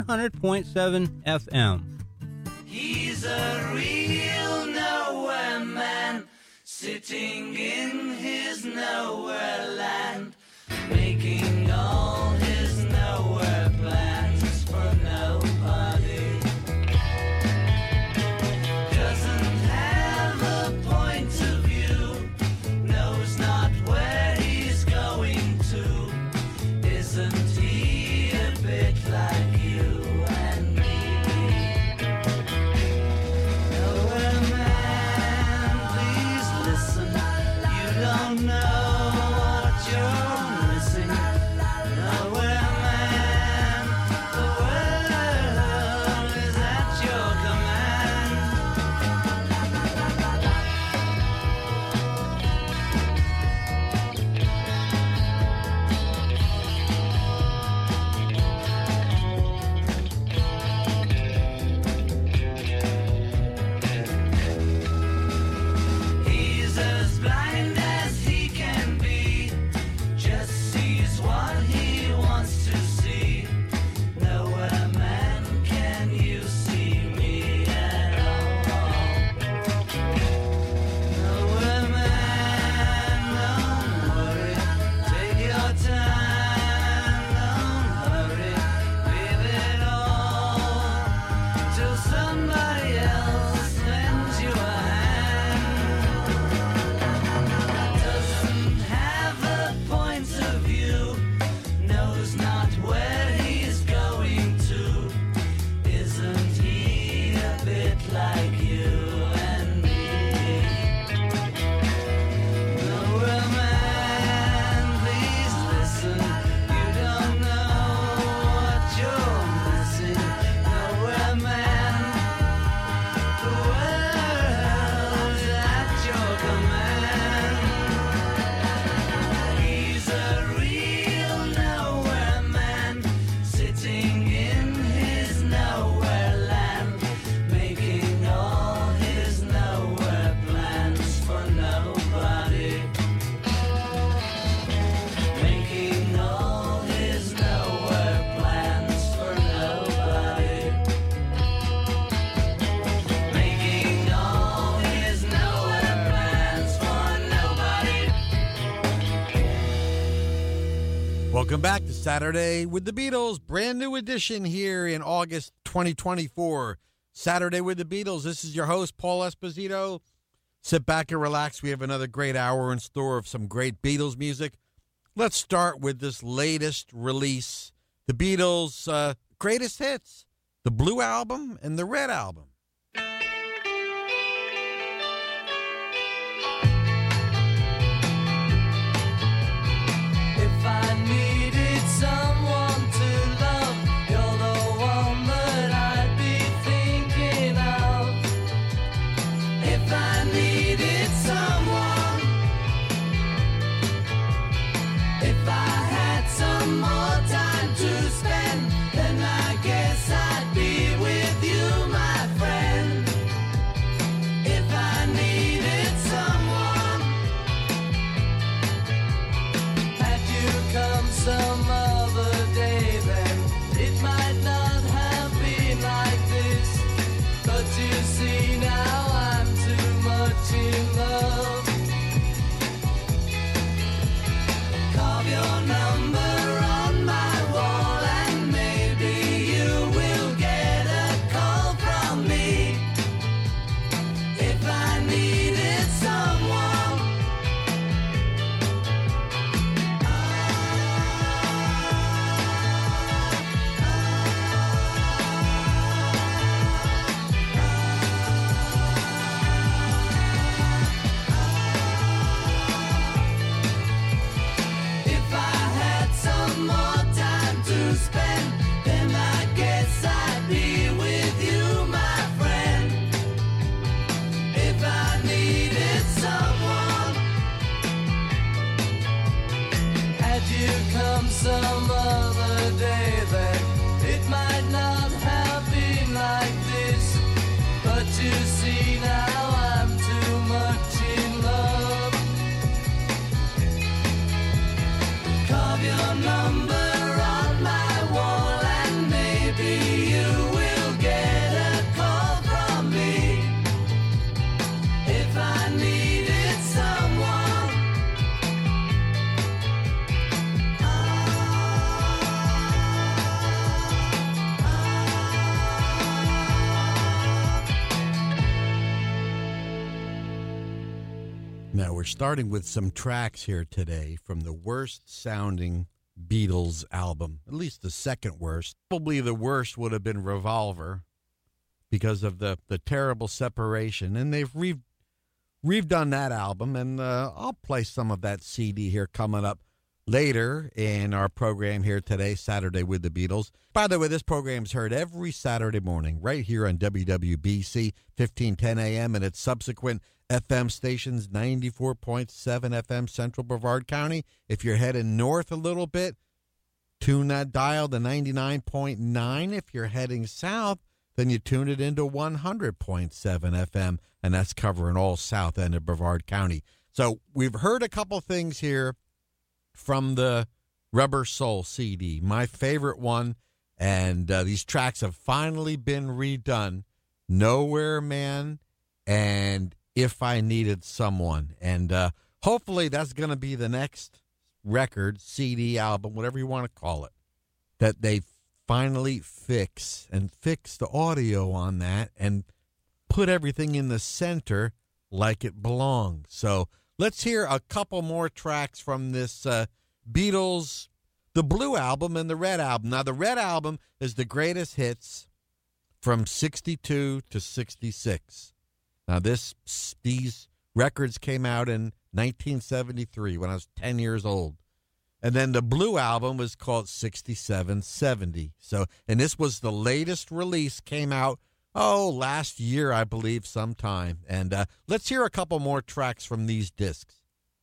100.7 FM. He's a real nowhere man, sitting in his nowhere land, making all his nowhere plans for nobody. Doesn't have a point of view, knows not where he's going to. Isn't he a bit like you and me? Nowhere man, please listen. You don't know what you're missing. Nowhere man, the world is at your command. He's as blind as he can be, just sees what he wants to see. Nowhere man, can you see me at all? Nowhere man, don't worry, take your time, don't hurry, leave it all till somebody else lends you a hand. Doesn't have a point of view, knows not where he's going to. Isn't he a bit like you and me? Nowhere man, please listen. You don't know what you're missing. Nowhere man, the world's at your command. He's a real nowhere man, sitting in his nowhere land, making all his nowhere plans for nobody. Making all his nowhere plans for nobody. Making all his nowhere plans for nobody. Welcome back to Saturday with the Beatles. Brand new edition here in August 2024. Saturday with the Beatles. This is your host, Paul Esposito. Sit back and relax. We have another great hour in store of some great Beatles music. Let's start with this latest release. The Beatles' greatest hits. The Blue Album and the Red Album. If I needed someone to love, you're the one that I'd be thinking of. If I needed someone, if I had some more time to spend, then I guess I'd be with you, my friend. Now, we're starting with some tracks here today from the worst sounding Beatles album, at least the second worst. Probably the worst would have been Revolver because of the terrible separation. And they've redone that album, and I'll play some of that CD here coming up later in our program here today, Saturday with the Beatles. By the way, this program's heard every Saturday morning right here on WWBC, 1510 a.m., and its subsequent FM stations, 94.7 FM Central Brevard County. If you're heading north a little bit, tune that dial to 99.9. If you're heading south, then you tune it into 100.7 FM, and that's covering all south end of Brevard County. So we've heard a couple things here from the Rubber Soul CD, my favorite one, and these tracks have finally been redone. Nowhere Man and If I Needed Someone, and hopefully that's going to be the next record, CD, album, whatever you want to call it, that they finally fix the audio on that and put everything in the center like it belongs. So let's hear a couple more tracks from this Beatles, the Blue Album and the Red Album. Now, the Red Album is the greatest hits from 62 to 66. Now, these records came out in 1973 when I was 10 years old. And then the Blue Album was called 6770. So, and this was the latest release, came out, last year, I believe, sometime. And let's hear a couple more tracks from these discs.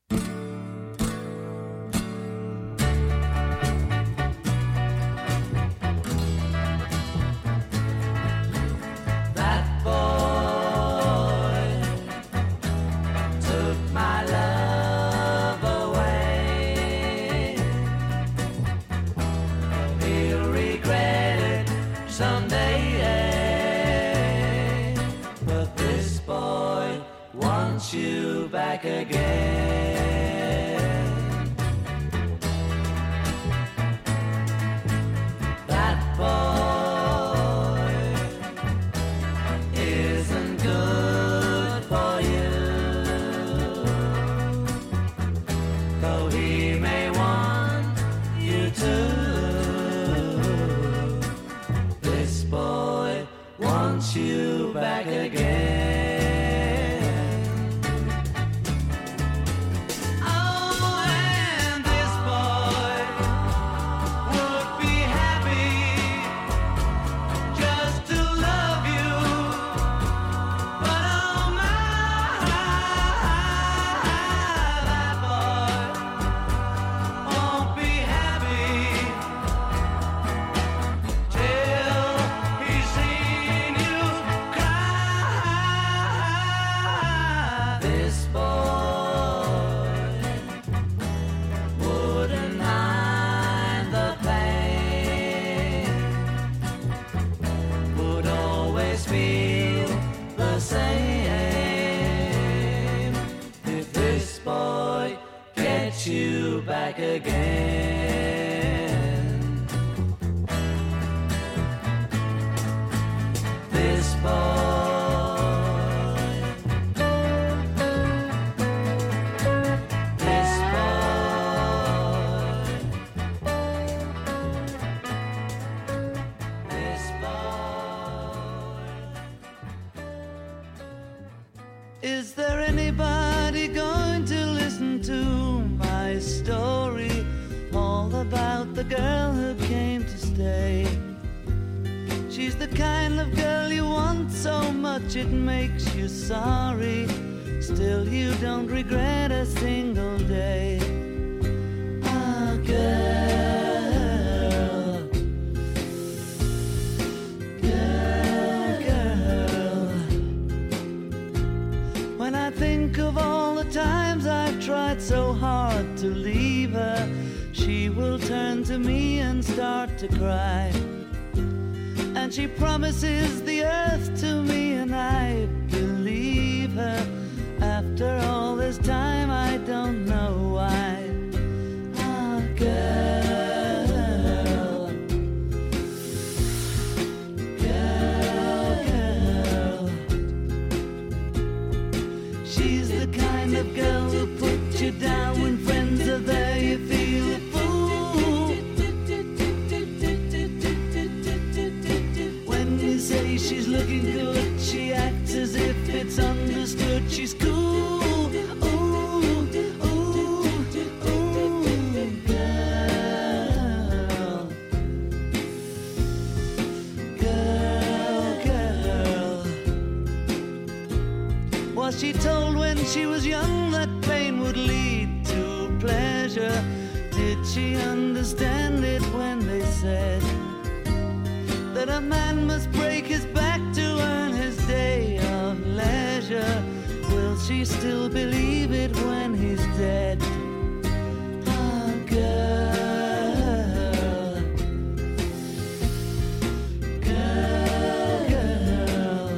You back again. That boy isn't good for you, though he may want you to. This boy wants you back again. You back again. This Is there anybody going to listen to my story, all about the girl who came to stay? She's the kind of girl you want so much it makes you sorry, still you don't regret a single day. Ah, girl, when I think of all the times I've tried so hard to leave her, she will turn to me and start to cry. And she promises the earth to me, and I believe her. After all this time, I don't know why. Ah, girl, girl, girl. She's the kind of girl she's looking good, she acts as if it's understood. She's cool. Ooh, ooh, ooh, girl. Girl, girl. Was she told when she was young that pain would lead to pleasure? Did she understand it when they said that a man must break his back to earn his day of leisure? Will she still believe it when he's dead? Ah, girl. Girl, girl.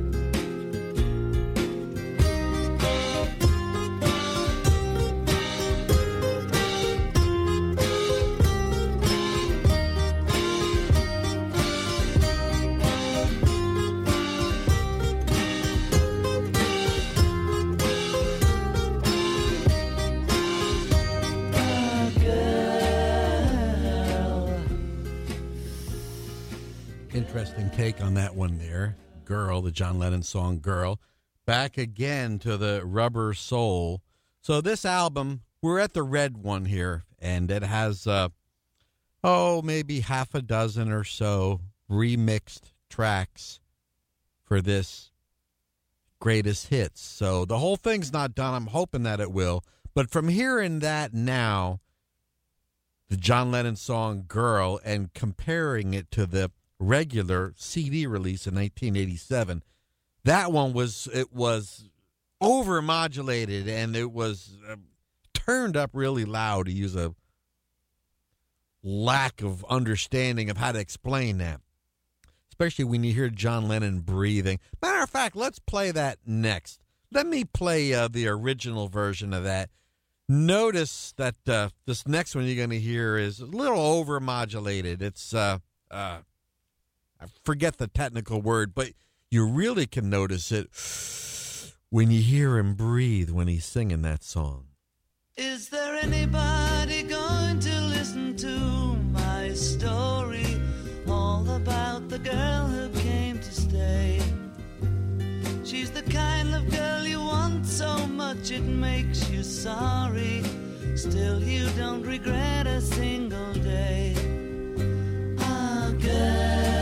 Interesting take on that one there. Girl, the John Lennon song Girl. Back again to the Rubber Soul. So this album, we're at the red one here, and it has, maybe half a dozen or so remixed tracks for this greatest hits. So the whole thing's not done. I'm hoping that it will. But from hearing that now, the John Lennon song Girl, and comparing it to the regular CD release in 1987, that one was overmodulated, and it was turned up really loud, to use a lack of understanding of how to explain that, especially when you hear John Lennon breathing. Matter of fact, let's play that next. Let me play the original version of that. Notice that this next one you're going to hear is a little overmodulated. It's I forget the technical word, but you really can notice it when you hear him breathe when he's singing that song. Is there anybody going to listen to my story? All about the girl who came to stay. She's the kind of girl you want so much it makes you sorry. Still you don't regret a single day. Ah, girl.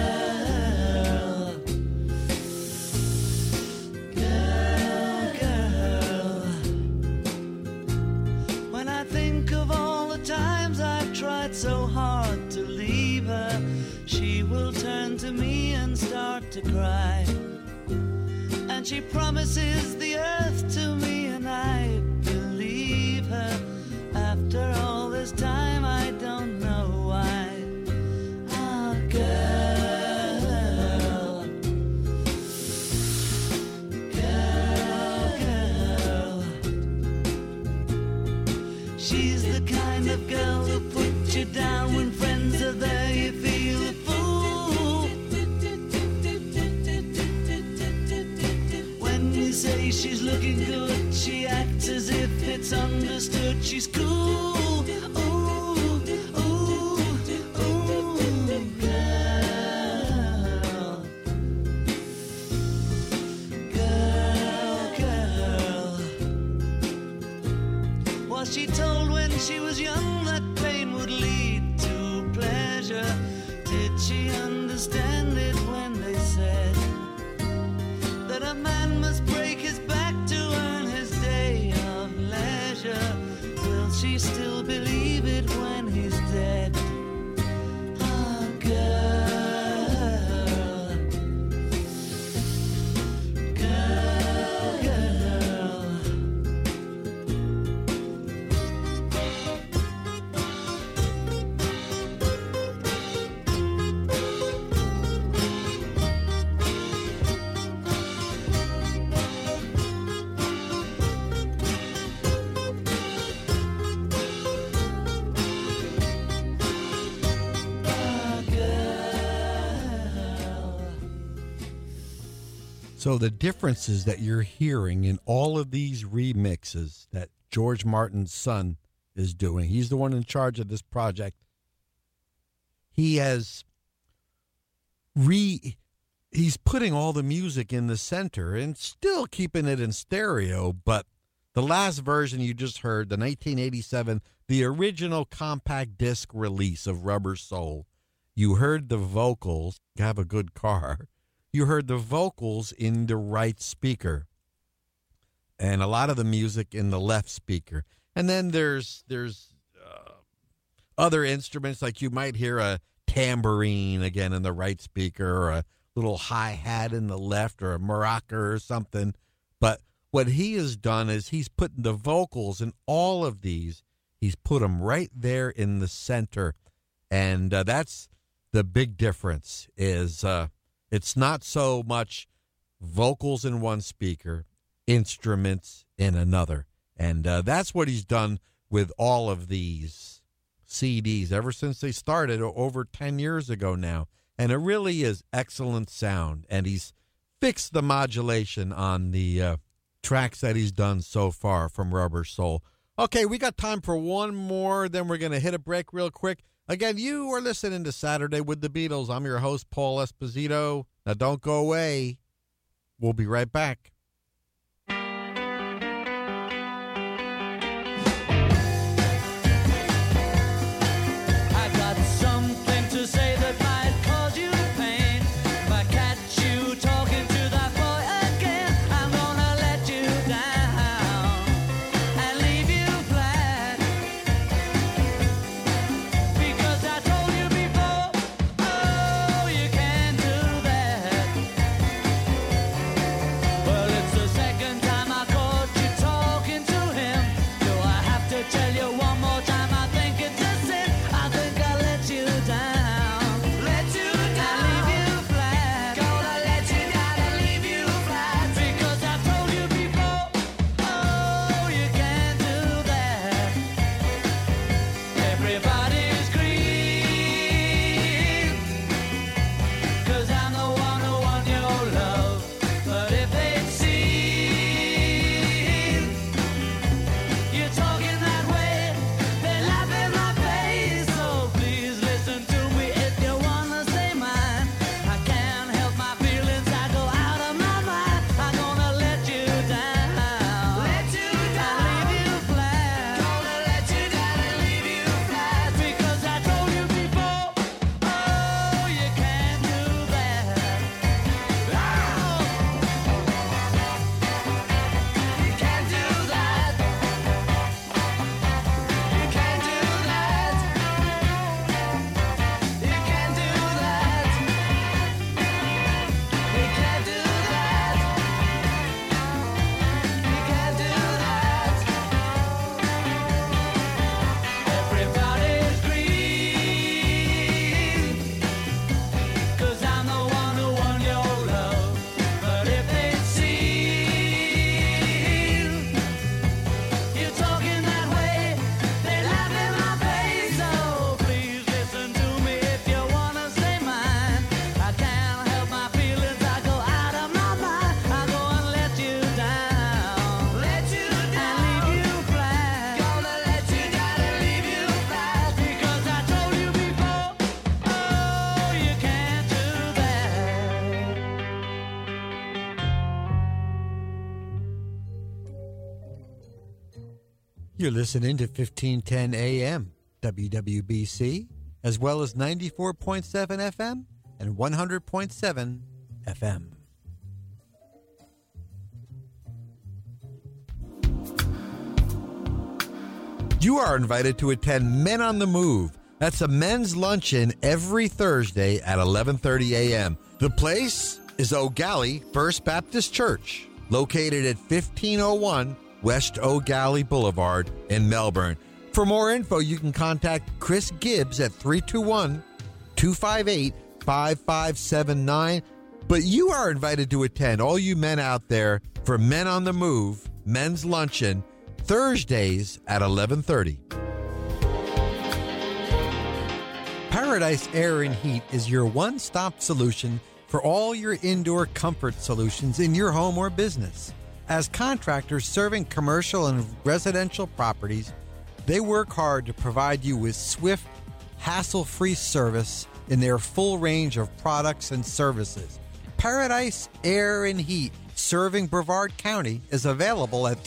Times I've tried so hard to leave her, she will turn to me and start to cry. And she promises the earth to me, and I believe her. After all this time, I don't know why. Ah, girl. Girl, girl. She's the kind of girl who puts you down when friends are there, you feel a fool. When you say she's looking good, she acts as if it's understood. She's cool. Ooh, ooh, ooh, girl. Girl, girl. Was she told when she was young that pain would lead to pleasure? Did she understand it when they said that a man must break his back to earn his day of leisure? Will she still believe it when he's dead? Ah, girl. Girl, girl. So the differences that you're hearing in all of these remixes that George Martin's son is doing, he's the one in charge of this project. He has he's putting all the music in the center and still keeping it in stereo. But the last version you just heard, the 1987, the original compact disc release of Rubber Soul, you heard the vocals. Have a good car. You heard the vocals in the right speaker and a lot of the music in the left speaker. And then there's other instruments, like you might hear a tambourine again in the right speaker, or a little hi-hat in the left, or a maraca or something. But what he has done is he's putting the vocals in all of these. He's put them right there in the center. And that's the big difference is it's not so much vocals in one speaker, instruments in another. And that's what he's done with all of these CDs ever since they started over 10 years ago now. And it really is excellent sound. And he's fixed the modulation on the tracks that he's done so far from Rubber Soul. Okay, we got time for one more, then we're going to hit a break real quick. Again, you are listening to Saturday with the Beatles. I'm your host, Paul Esposito. Now, don't go away. We'll be right back. I got something to say that might cause you pain. If I catch you talking to that boy again, I'm gonna let you down and leave you flat. Because I told you before, oh, you can't do that. Well, it's the second time I caught you talking to him. Do I have to tell you one more time? I think it's a sin. I think I'll let you down. Let you down. And leave you flat. Gonna let you down and leave you flat. Because I told you before, oh, you can't do that. Everybody's green, 'cause I'm the one who won your love. But if they'd seen you talking that way, they laugh in my face. So please listen to me if you wanna say mine. I can't help my feelings, I go out of my mind. I'm gonna let you down. Let you down. And leave you flat. Gonna let you down and leave you flat. Because I told you before, oh, you can't do that. Oh, you can't do that. You can't do that. You can't do that. You can't do that. You can't do that. Everybody's green, 'cause I'm the one who won your love. But if they'd seen you talking that way, they laugh in my face. So please listen to me if you wanna say mine. I can't help my feelings, I go out of my mind. I go and let you down. Let you down. And leave you flat. Gonna let you down and leave you flat. Because I told you before, oh, you can't do that. You're listening to 1510 AM, WWBC, as well as 94.7 FM and 100.7 FM. You are invited to attend Men on the Move. That's a men's luncheon every Thursday at 11:30 a.m. The place is O'Galley First Baptist Church, located at 1501 West O'Galley Boulevard in Melbourne. For more info, you can contact Chris Gibbs at 321-258-5579. But you are invited to attend, all you men out there, for Men on the Move, men's luncheon, Thursdays at 11:30. Paradise Air and Heat is your one-stop solution for all your indoor comfort solutions in your home or business. As contractors serving commercial and residential properties, they work hard to provide you with swift, hassle-free service in their full range of products and services. Paradise Air and Heat, serving Brevard County, is available at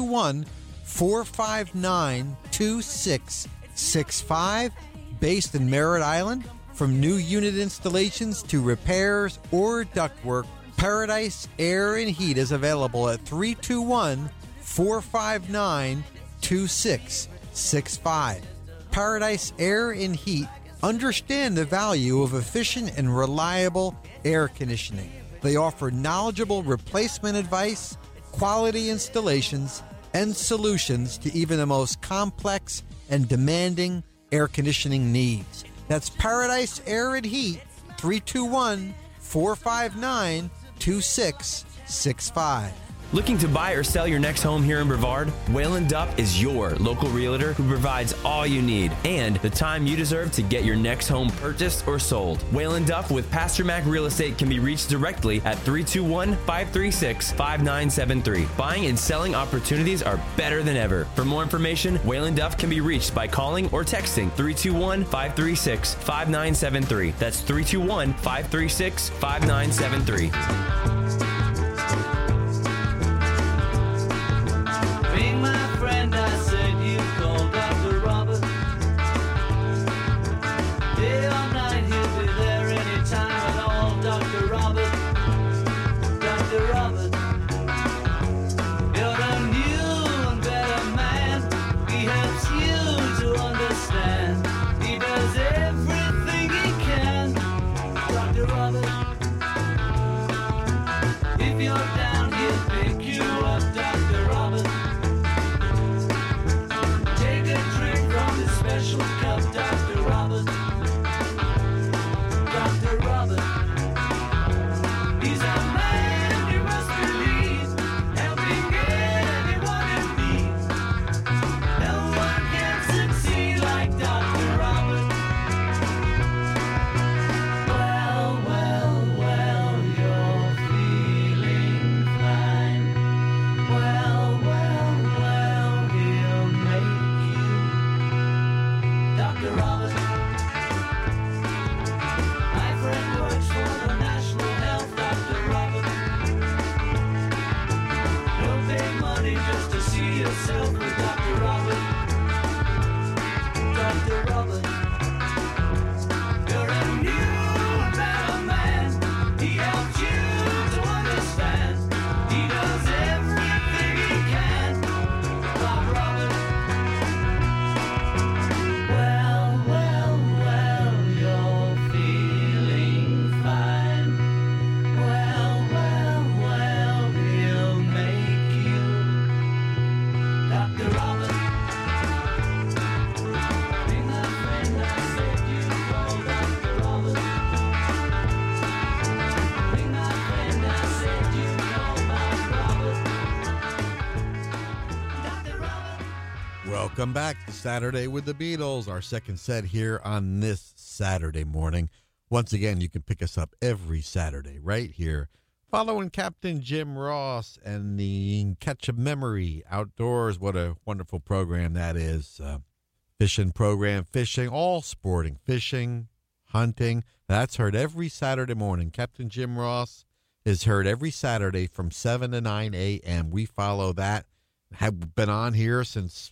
321-459-2665, based in Merritt Island. From new unit installations to repairs or ductwork, Paradise Air and Heat is available at 321-459-2665. Paradise Air and Heat understand the value of efficient and reliable air conditioning. They offer knowledgeable replacement advice, quality installations, and solutions to even the most complex and demanding air conditioning needs. That's Paradise Air and Heat, 321-459-2665. Looking to buy or sell your next home here in Brevard? Wayland Dupp is your local realtor who provides all you need and the time you deserve to get your next home purchased or sold. Wayland Dupp with Pastor Mac Real Estate can be reached directly at 321-536-5973. Buying and selling opportunities are better than ever. For more information, Wayland Dupp can be reached by calling or texting 321-536-5973. That's 321-536-5973. Being my friend, I said you called Dr. Robert. Day or night, he'll be there anytime at all. Dr. Robert, Dr. Robert. You're a new and better man. He helps you to understand. He does everything he can. Dr. Robert. If you're down, he'll pick you up, Dr. Robert. Special cup, Dr. Robert. Dr. Robert. He's a man you must believe, helping anyone in need. No one can succeed like Dr. Robert. Well, you're feeling fine. Well, he'll make Dr. Robert, my friend works for the National Health. Dr. Robert, you'll pay money just to see yourself with Dr. Robert. Dr. Robert, you're a new and better man. He helps you to understand. He does everything he can. Bob Robert. You're feeling fine. Well, he'll make you Dr. Robert. Be my friend, I said you call Dr. Robert. Be my friend, I said you call Bob Robert. Dr. Robert. Welcome back to Saturday with the Beatles, our second set here on this Saturday morning. Once again, you can pick us up every Saturday right here, following Captain Jim Ross and the Catch a Memory Outdoors. What a wonderful program that is. Fishing program, fishing, all sporting, fishing, hunting. That's heard every Saturday morning. Captain Jim Ross is heard every Saturday from 7 to 9 a.m. We follow that. Have been on here since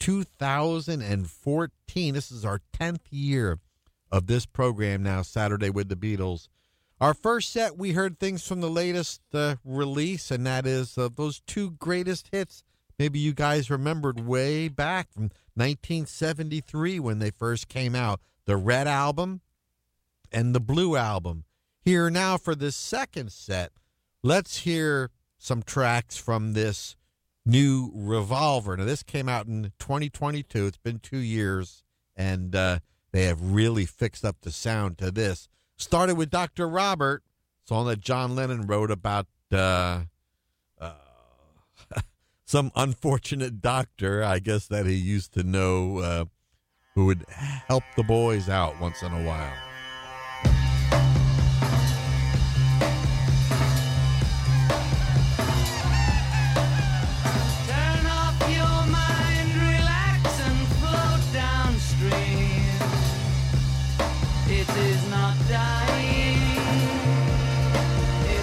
2014. This is our 10th year of this program now, Saturday with the Beatles. Our first set, we heard things from the latest release, and that is those two greatest hits maybe you guys remembered way back from 1973 when they first came out, the Red Album and the Blue Album. Here now for this second set, let's hear some tracks from this new Revolver. Now, this came out in 2022. It's been 2 years, and they have really fixed up the sound to this. Started with Dr. Robert, song that John Lennon wrote about some unfortunate doctor, I guess, that he used to know who would help the boys out once in a while. It is not dying.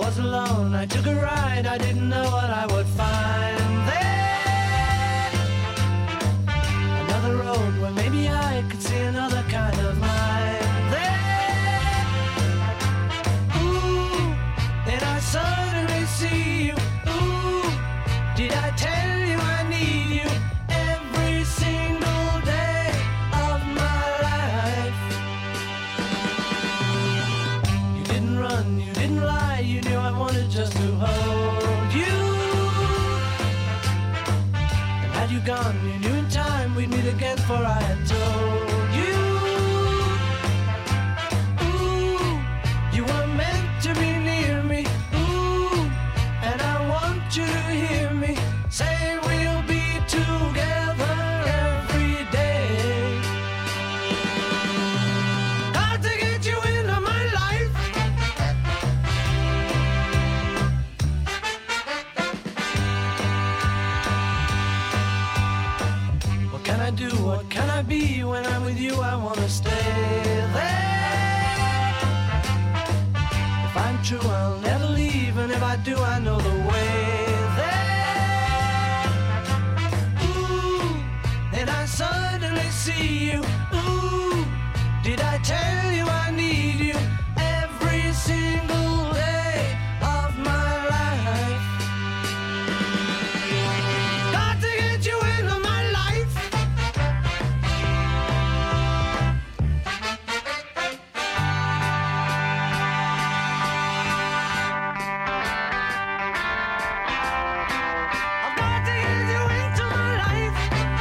was alone, I took a ride, I didn't know what I would find there. Another road where maybe I could see another kind of mind there. Ooh, then I suddenly see you. Ooh, did I tell you I need you every single day of my life? You didn't run, you didn't lie, you knew I wanted just to hold you. And had you gone, you knew in time we'd meet again, for I had told you. Ooh, you were meant to be near me. Ooh, and I want you to hear me say we'll be together every day. Got to get you into my life. What can I do? What can I be? When I'm with you, I want to stay there. If I'm true, I'll never leave, and if I do, I know the way there. Ooh, then I suddenly see you. Ooh, did I tell you I need you every single day of my life? Got to get you into my life. I've got to get you into my life.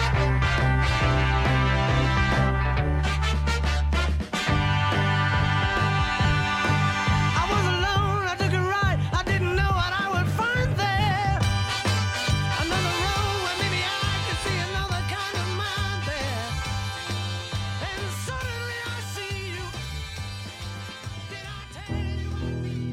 I was alone, I took a ride, I didn't know what I would find there. Another road where maybe I could see another kind of mind there. And suddenly I see you. Did I tell you I need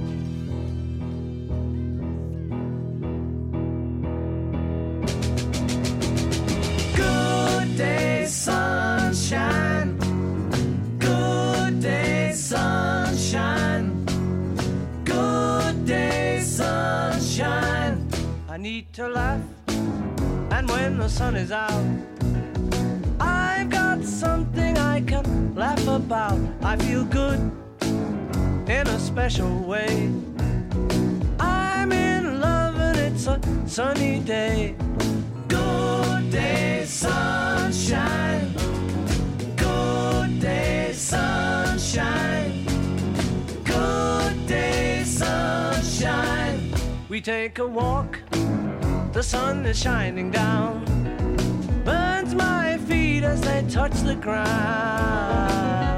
you? Good day, sunshine. Good day, sunshine. Good day, sunshine. I need to laugh, and when the sun is out, I've got something I can laugh about. I feel good in a special way. I'm in love and it's a sunny day. Good day, sunshine. Good day, sunshine. Good day, sunshine. We take a walk, the sun is shining down, burns my feet as they touch the ground.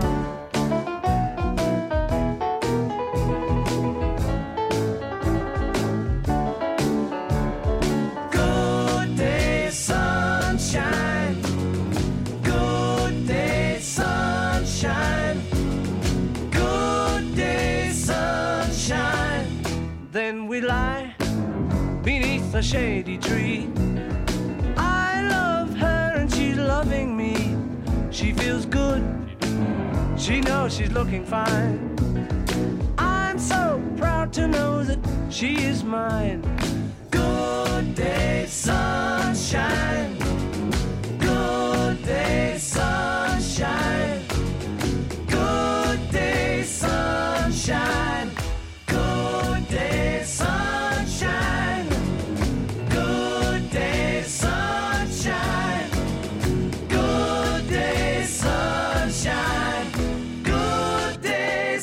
Good day, sunshine. Good day, sunshine. Good day, sunshine. Then we lie beneath a shady tree. I love her and she's loving me. She feels good, she knows she's looking fine. I'm so proud to know that she is mine. Good day, sunshine. Good day, sunshine. Good day, sunshine. Good day, sunshine. Good day, sunshine. Good day, sunshine. Good day,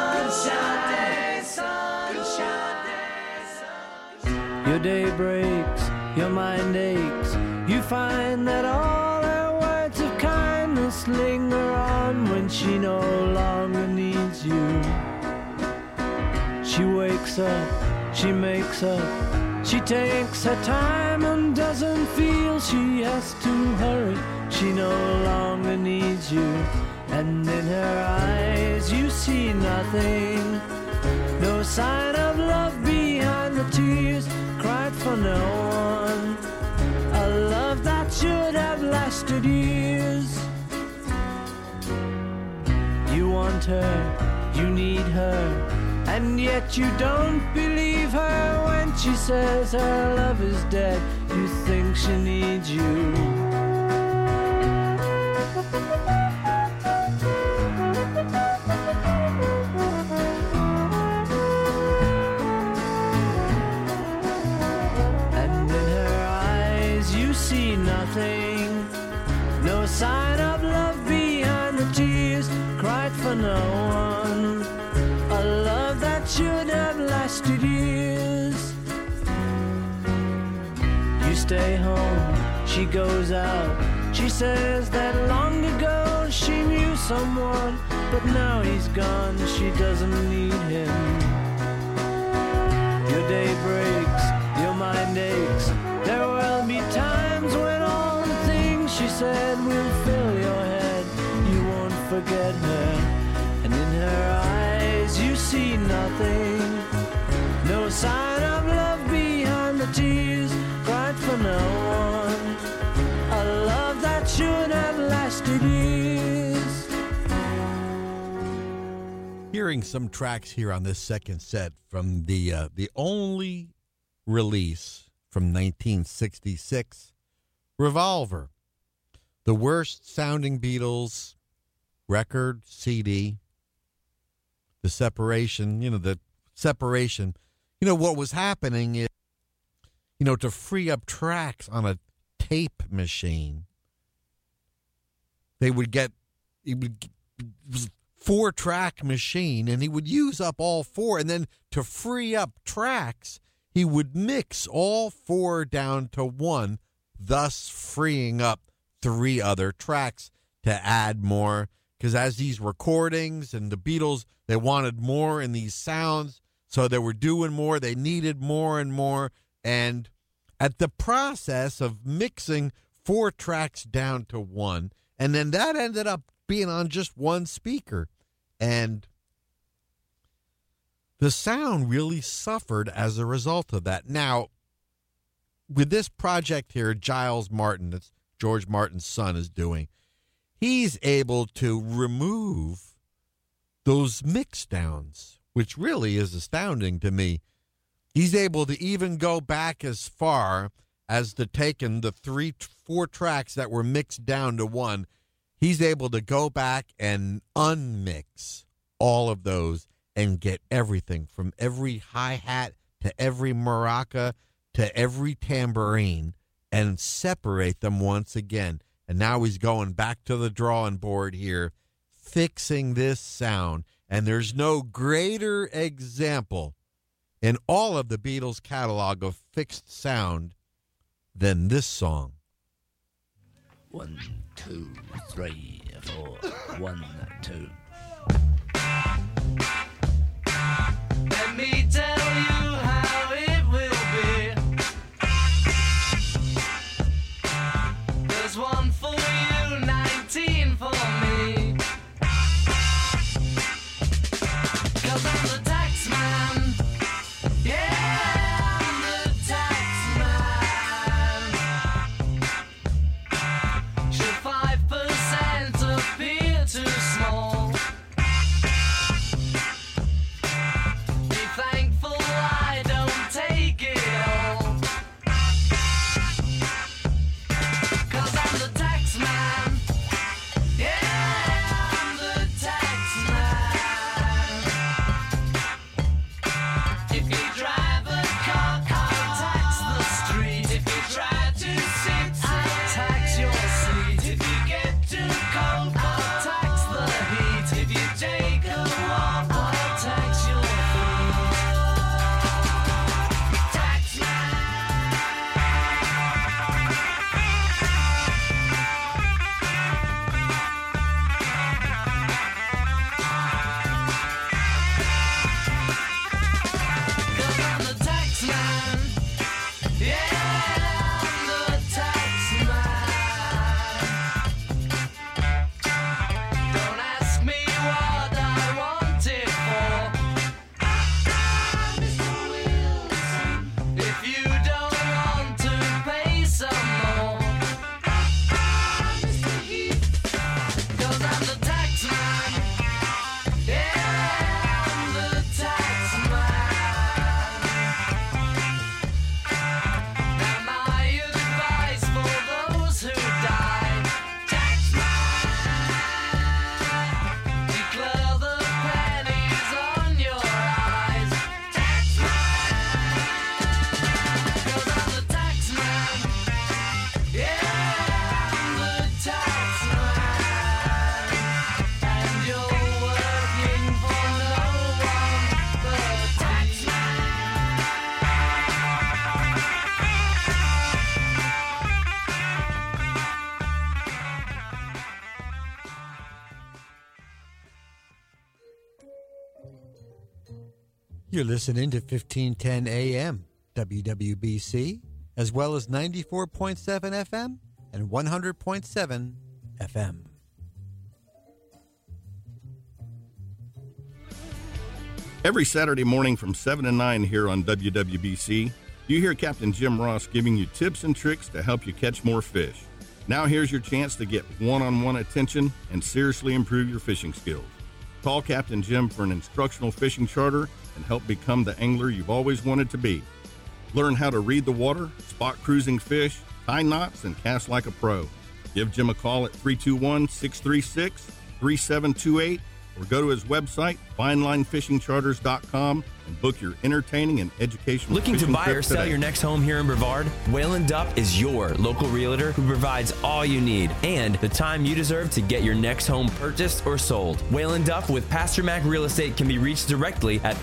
sunshine. Your day breaks, your mind aches. You find that all her words of kindness linger on when she no longer needs you. She wakes up, she makes up, she takes her time and doesn't feel she has to hurry. She no longer needs you, and in her eyes you see nothing. No sign of love behind the tears cried for no one. A love that should have lasted years. You want her, you need her, And yet you don't believe her when she says her love is dead. You think she needs you. And in her eyes you see nothing, no sign of love behind the tears cried for no one. A love that should have lasted years. You stay home, she goes out. She says that long ago she knew someone, but now he's gone, she doesn't need him. Your day breaks, your mind aches. There will be times when all the things she said will fill your head. You won't forget her, and in her eyes you see nothing, no sign of love behind the tears cried for no one. A love that should have lasted years. Hearing some tracks here on this second set from the only release from 1966, Revolver, the worst sounding Beatles record, CD. The separation, what was happening is, to free up tracks on a tape machine, it was a 4-track machine, and he would use up all 4, and then to free up tracks, he would mix all 4 down to 1, thus freeing up 3 other tracks to add more. Because as these recordings and the Beatles, they wanted more in these sounds, so they were doing more, they needed more and more, and at the process of mixing 4 tracks down to 1, and then that ended up being on just 1 speaker, and the sound really suffered as a result of that. Now, with this project here, Giles Martin, that's George Martin's son, is doing, he's able to remove those mix downs, which really is astounding to me. He's able to even go back as far as to taking the 4 tracks that were mixed down to 1. He's able to go back and unmix all of those and get everything from every hi-hat to every maraca to every tambourine and separate them once again. And now he's going back to the drawing board here, fixing this sound. And there's no greater example in all of the Beatles' catalog of fixed sound than this song. 1, 2, 3, 4. 1, 2. Let me tell you how it will be. There's 1 for you, 19 for me. 'Cause I'm the tax man. Yeah, I'm the tax man. Should 5% appear too small? You're listening to 1510 AM WWBC, as well as 94.7 FM and 100.7 FM. Every Saturday morning from 7 to 9 here on WWBC, you hear Captain Jim Ross giving you tips and tricks to help you catch more fish. Now here's your chance to get one-on-one attention and seriously improve your fishing skills. Call Captain Jim for an instructional fishing charter and help become the angler you've always wanted to be. Learn how to read the water, spot cruising fish, tie knots, and cast like a pro. Give Jim a call at 321-636-3728 or go to his website, finelinefishingcharters.com, and book your entertaining and educational Looking to fishing buy or trip sell today. your next home here in Brevard? Wayland Dupp is your local realtor who provides all you need and the time you deserve to get your next home purchased or sold. Wayland Dupp with Pastor Mac Real Estate can be reached directly at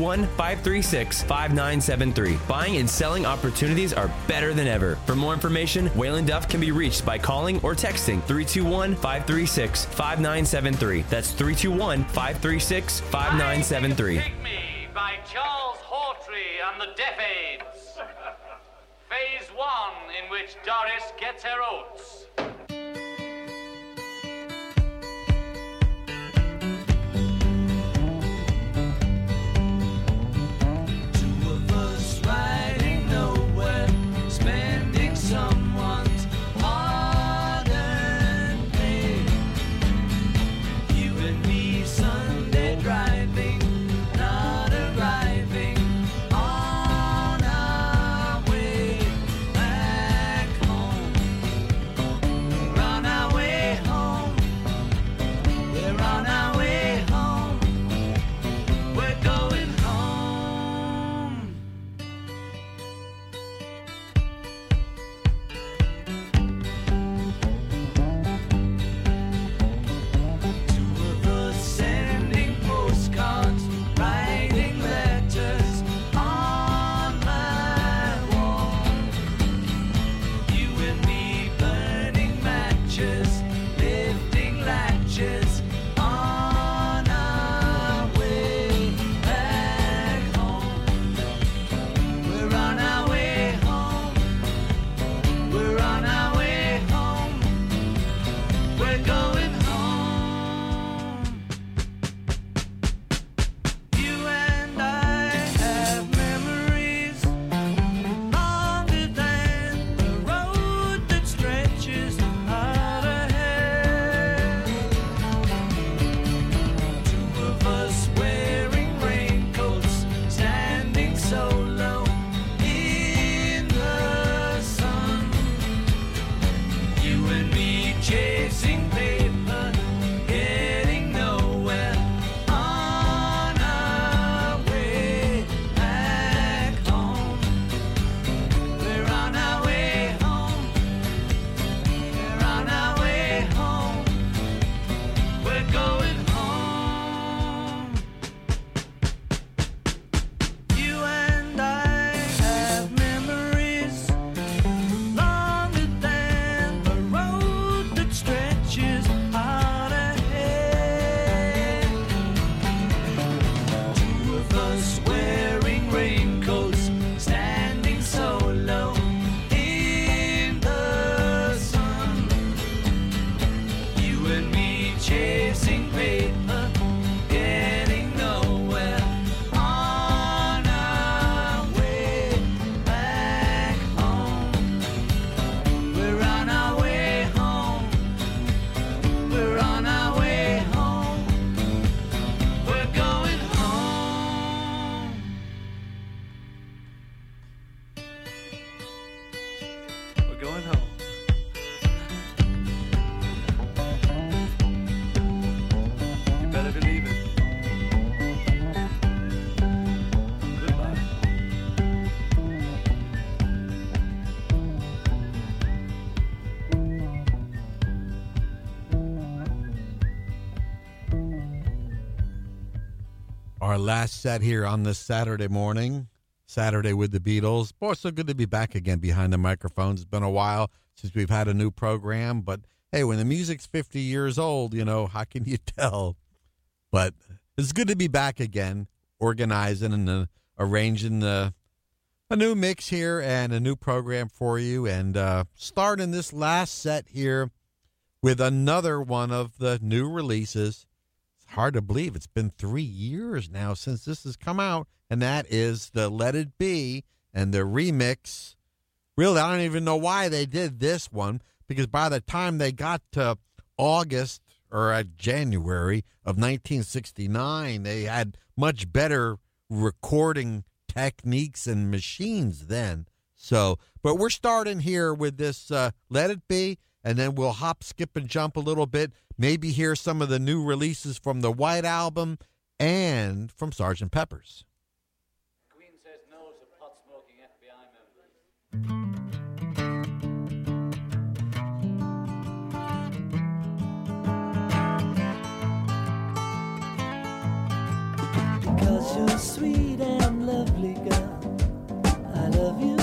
321-536-5973. Buying and selling opportunities are better than ever. For more information, Wayland Dupp can be reached by calling or texting 321-536-5973. That's 321-536-5973. Take Me by Charles Hawtrey and the Deaf Aids. Phase 1, in which Doris gets her oats. Two of us riding nowhere, spending someone's hard-earned pay. You and me Sunday driving, not arriving on our way back home. We're on our way home. We're on our way home. We're going home. Two of us sending postcards, writing letters on my wall. You and me burning matches, lifting latches on our way back home. We're on our way home. We're on our way home. We're going home. You and I have memories longer than the road that stretches out ahead. Two of us wearing raincoats, standing so low in the sun. You and me chasing paper, getting nowhere on our way back home. We're on our way home. We're on our way home. We're going home. You and I have memories longer than the road that stretches out ahead. Two of us wearing raincoats, standing so low in the sun. You and me chasing paper, getting nowhere on our way back home. We're on our way home. We're on our way home. We're going home. We're going home. You better believe it. Goodbye. Our last set here on this Saturday morning, Saturday with the Beatles. Boy, so good to be back again behind the microphones. It's been a while since we've had a new program, but hey, when the music's 50 years old, you know, how can you tell? But it's good to be back again. organizing and arranging a new mix here and a new program for you. And starting this last set here with another one of the new releases. It's hard to believe it's been 3 years now since this has come out, and that is the Let It Be and the remix. Really, I don't even know why they did this one, because by the time they got to August or January of 1969, they had much better recording techniques and machines then. So, but we're starting here with this Let It Be, and then we'll hop, skip, and jump a little bit, maybe hear some of the new releases from the White Album and from Sgt. Pepper's. Queen says no to pot-smoking FBI members. Because you're sweet and lovely, girl, I love you.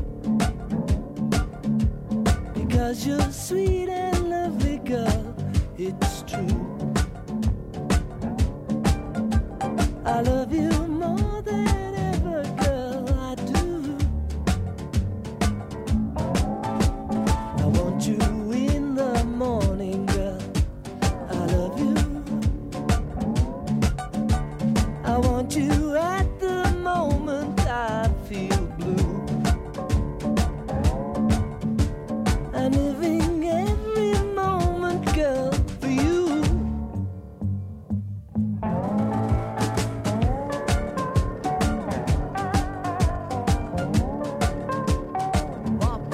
Because you're sweet and lovely, girl, it's true. I love you more than ever, girl, I do. I want you in the morning, girl, I love you. I want you at the moment I feel blue. I'm living every moment, girl, for you. Bop.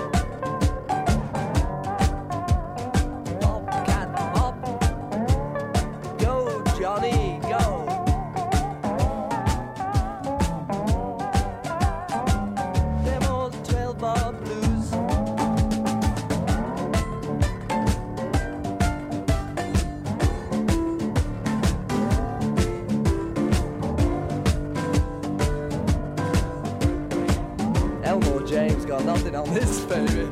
Bop, cat, bop. Go, Johnny, go. Them old 12-bar blues. Elmore James got nothing on this, baby.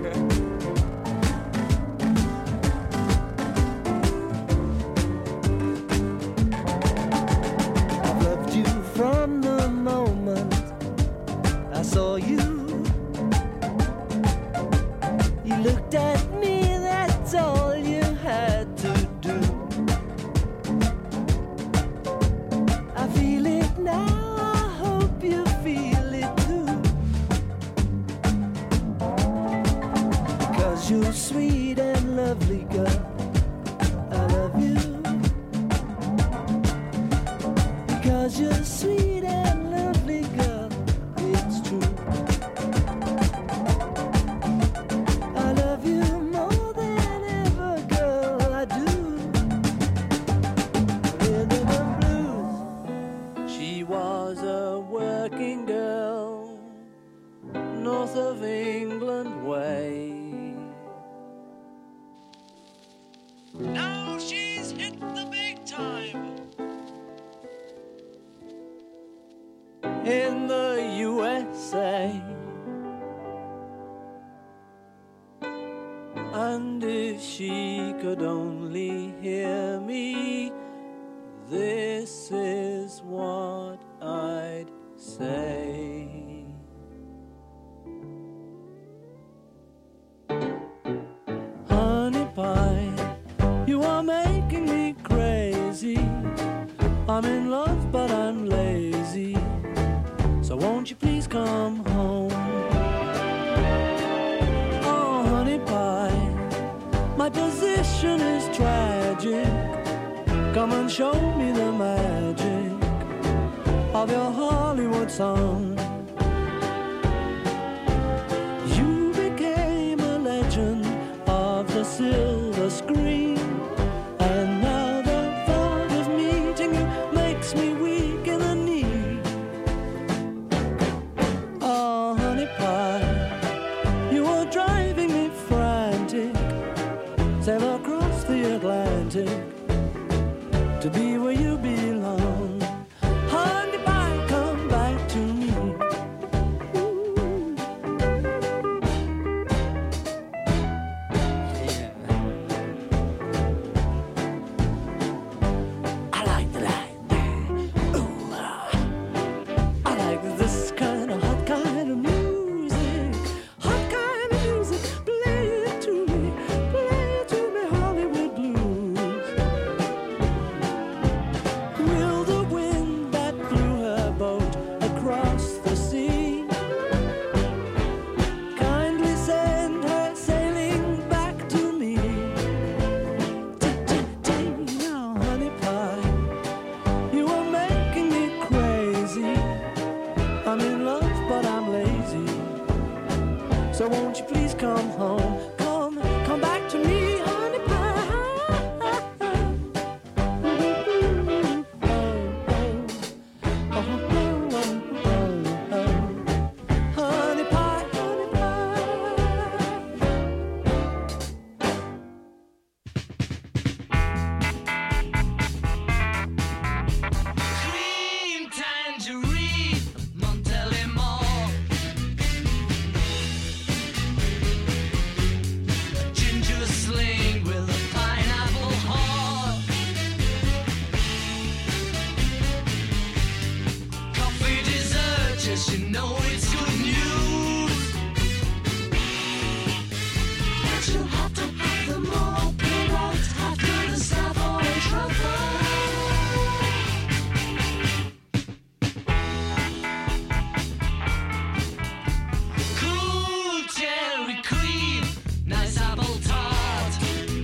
I've loved you from the moment I saw you. You looked at me, that's all you had to do. I feel it now, I hope you feel it too. Because you're sweet and lovely, girl, I love you. Because you're sweet and lovely, girl, it's true. I love you more than ever, girl, I do. Rhythm and blues. She was a working girl, north of England way. Now she's hit the big time in the USA. And if she could only hear me, this is what I'd say. Honey pie, you are making me crazy. I'm in love, but I'm lazy. So won't you please come home? Oh, honey pie, my position is tragic. Come and show me the magic of your Hollywood song. You became a legend of the silver screen, and now the thought of meeting you makes me weak in the knee. Oh, honey pie, you are driving me frantic. Sail across the Atlantic to be where you belong. Honey pie, come back to me. Ooh. Yeah. I like the light. Ooh. Yes, you know it's good news. But you'll have to have them all pulled out after the Savoy Truffle. Cool cherry cream, nice apple tart.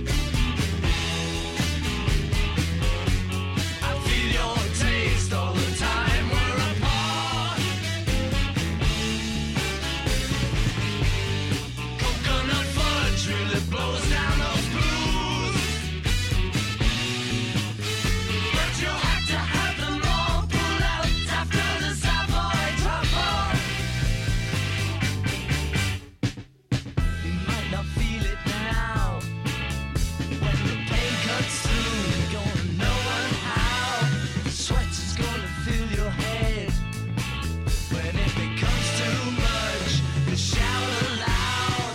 I feel your taste all the time we're apart. Coconut fudge really blows down those blues. But you'll have to have them all pulled out after the Savoy Truffle. You might not feel it now. When the pain cuts through, you're gonna know how. Sweat is gonna fill your head. When it becomes too much, you shout aloud.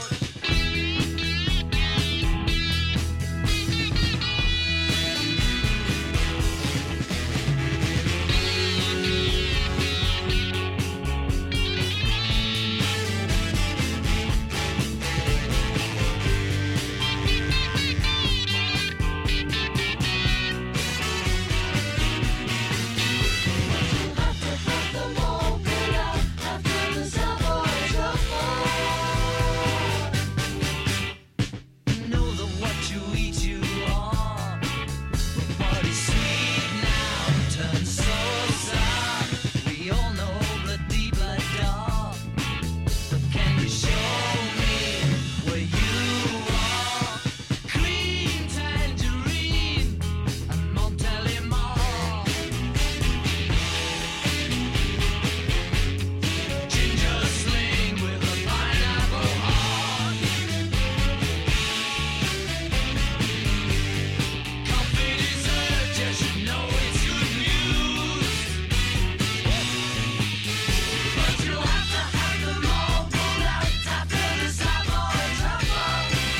You'll have to have them all pulled out after the Savoy Truffle. You know that what you eat you are. But what is sweet now turns so sour. We all know bloody blood dark. But can you show me where you are? Green tangerine and Montelimar. Ginger sling with a pineapple heart. Coffee dessert, yes, you know it's good news. But you'll have to have them all pulled out after the Savoy Truffle.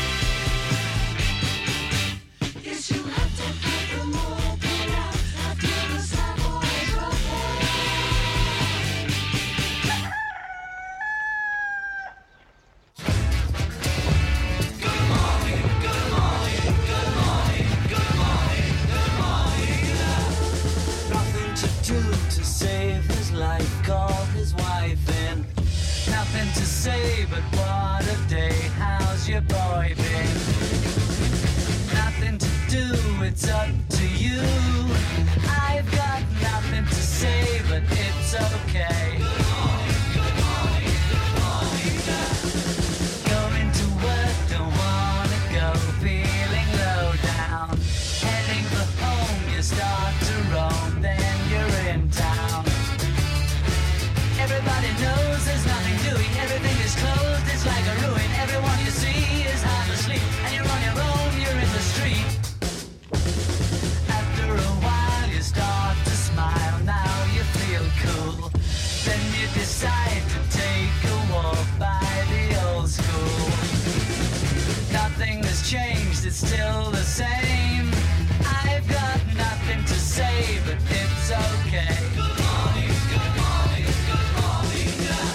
Yes, you'll have to have them all pulled out after the Savoy Truffle. Nothing to do to save his life, called his wife in. Nothing to say, but what a day, how's your boy been? Nothing to do, it's up to you. I've got nothing to say, but it's okay. Going to work, don't wanna go, feeling low down. Heading for home, you start to roam, then you're in town. Everybody knows there's nothing doing, everything is closed, it's like a ruin. Everyone you see is half asleep, and you're on your own, you're in the street. After a while you start to smile, now you feel cool. Then you decide to take a walk by the old school. Nothing has changed, it's still the same. I've got nothing to say, but it's okay. Good morning, good morning, good morning.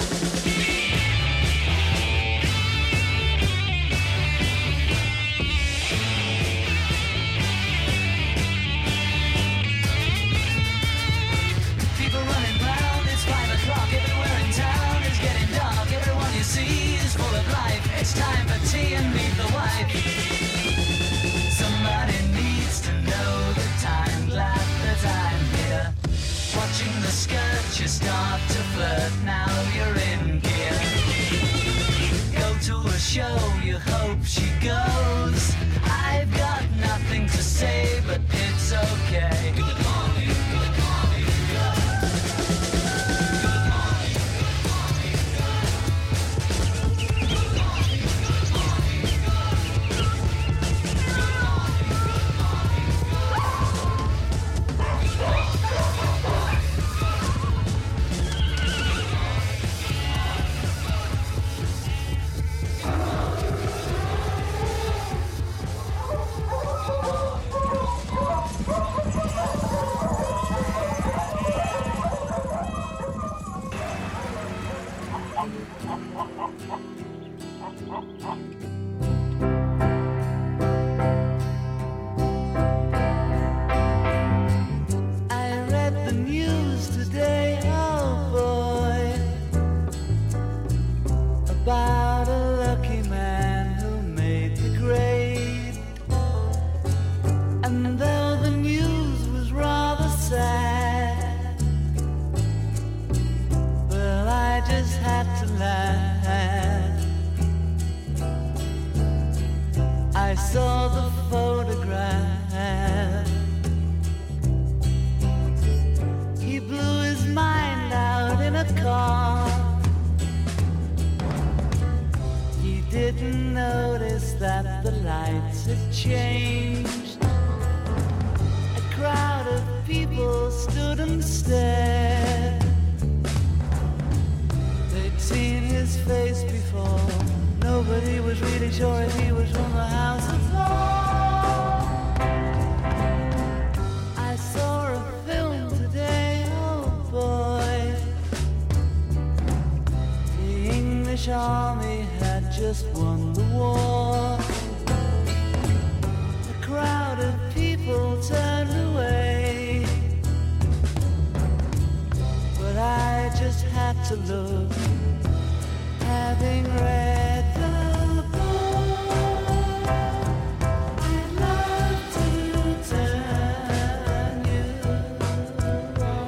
People running round, it's 5 o'clock, everywhere in town it's getting dark. Everyone you see is full of life. It's time for tea and meet the wife. Somebody needs to know the time, glad that I'm here. Watching the skirt, you start to flirt, now you're in gear. Go to a show, you hope she goes. I've got nothing to say, but it's okay. Good morning, good morning, good morning, good morning, good morning. the photograph. He blew his mind out in a car. He didn't notice that the lights had changed. A crowd of people stood and stared. They'd seen his face before. Nobody was really sure if he was from the house at all. I saw a film today, oh boy. The English army had just won the war. A crowd of people turned away, but I just had to look, having read the book. I'd love to turn you on.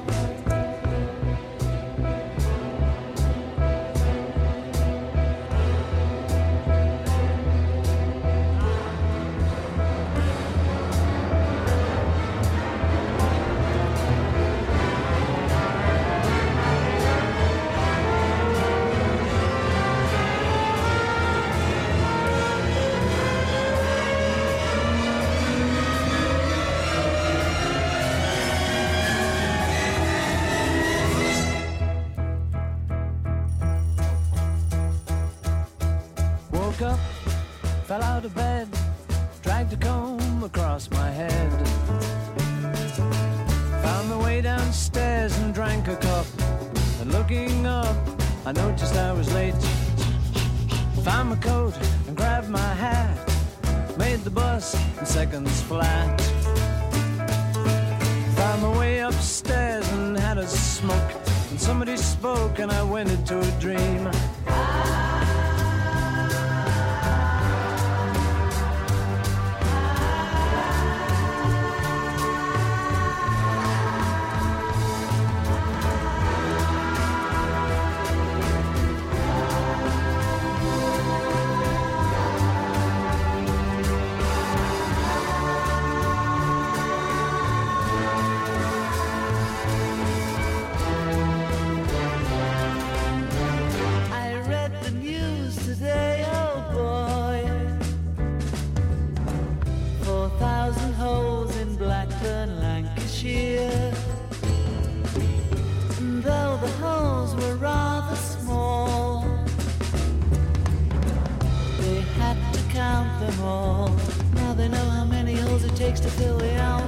Woke up, fell out of bed, dragged a comb across my head. Found my way downstairs and drank a cup. And looking up, I noticed I was late. Found my coat and grabbed my hat. Made the bus in seconds flat. Found my way upstairs and had a smoke. And somebody spoke and I went into a dream. I read the news today, oh boy. 4,000 holes in Blackburn, Lancashire. And though the holes were rather small, they had to count them all. Now they know how many holes it takes to fill the hour.